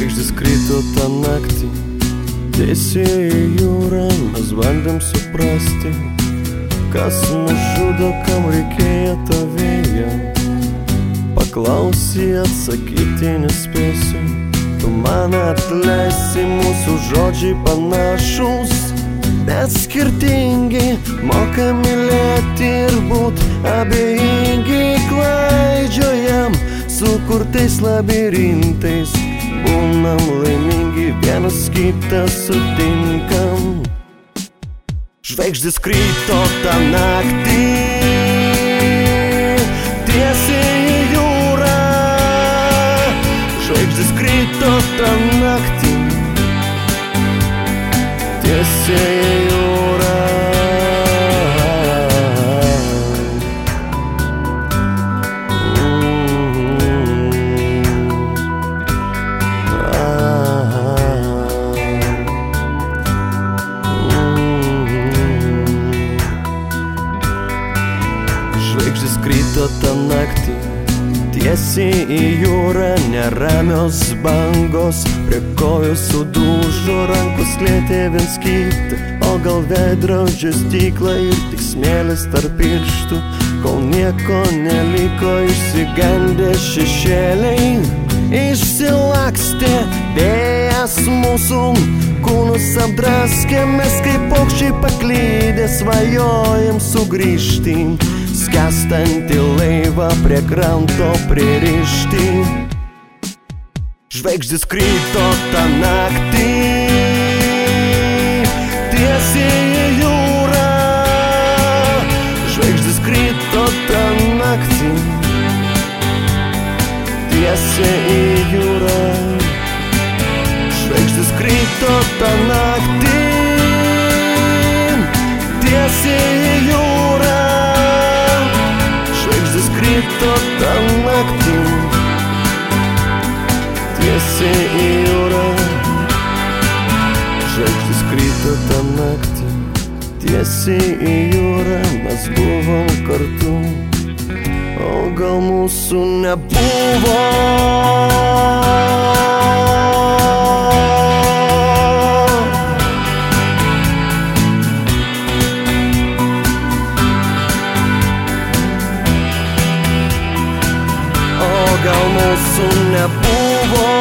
Žvaigždės krito tą naktį tiesiai į jūrą. Mes bandėm suprasti, kas mus žudo, kam reikėjo to vėjo. Paklausy, atsakyti nespėsiu. Tu man atleisi, mūsų žodžiai panašus, bet skirtingi. Moka mylėti ir būt abejingi. Klaidžiojam sukurtais labirintais, būnam laimingi, vienas kitą sutinkam. Žvaigždės krito tą naktį tiesiai į jūrą. Žvaigždės krito tą naktį tiesiai į jūrą. Žvaigždės krito tą naktį tiesiai į jūrą. Neramios bangos prie kojų sudužo, rankos lietė viens kitą, o gal veidrodžio stiklą ir tik smėlis tarp pirštų. Kol nieko neliko, išsigandę šešėliai išsilakstė. Vėjas mūsų kūnus apdraskė, mes kaip paukščiai paklydę svajojam sugrįžti, skęstantį laivą prie kranto pririšti. Žvaigždės krito tą naktį tiesiai į jūrą. Žvaigždės krito tą naktį tiesiai į jūrą. Žvaigždės krito tą naktį tiesiai į jūrą. Žvaigždės krito tą naktį tiesiai į jūrą. Žvaigždės krito tą naktį tiesiai į jūrą. Mes buvom kartu, o gal mūsų nebuvo. Gal mūsų nebuvo.